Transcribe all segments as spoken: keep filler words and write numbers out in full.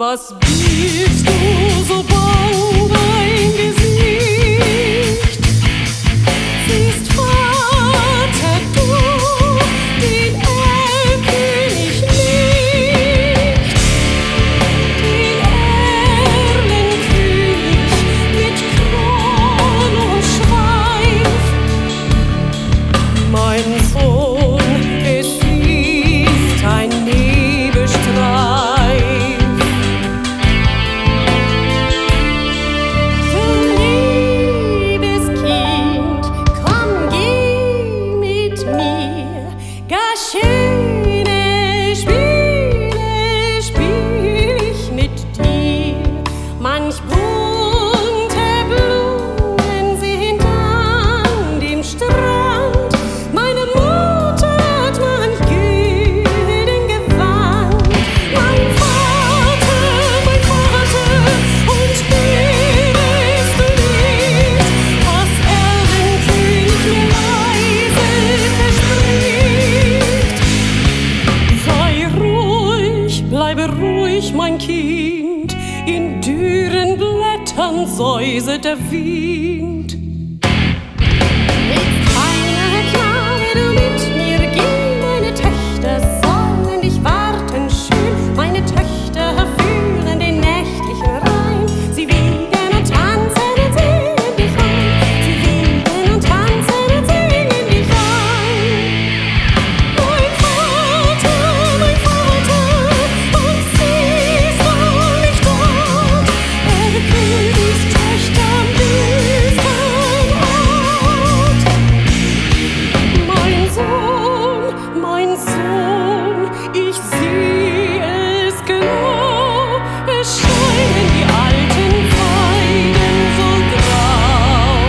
Was biegst du so bang dein Gesicht? Siehst Vater du den Erlkönig nicht, den Erlenkönig mit Kron und Schweif. Mein Sohn, es fließt ein Nebelstreif. Schöne Spiele spiel ich mit dir. Manch bunte Blumen sind an dem Strand. Meine Mutter hat manch Güden gewandt. Mein Vater, mein Vater, und hörst du nicht, was Erlenkönig mir leise verspricht? Bleibe ruhig, mein Kind, in dürren Blättern säuset der Wind. Willst feiner Knabe du mit mir gehen? Meine Töchter sollen dich warten schön. Meine Töchter fühlen den nächtlichen Rhein. Sie wiegen und tanzen und singen dich ein. Sie wiegen und tanzen und singen dich ein. Mein Vater, mein Vater, und siehst du nicht dort, Erlkönigs Töchter am düstern Ort? Mein Sohn, mein Sohn, ich sieh es genau, es scheinen die alten Weiden so grau.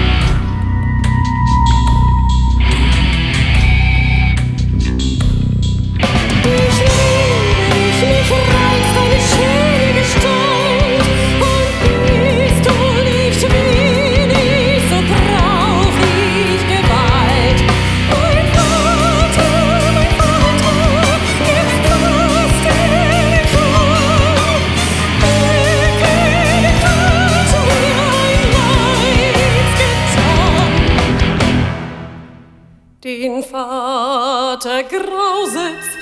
Ich liebe dich, mich reizt deine schöne Gestalt, und bist du nicht wenig, so brauch ich Gewalt. Mein Vater, mein Vater, jetzt passt er nicht an. Erlkönig hat mir ein Leid getan. Den Vater grauset's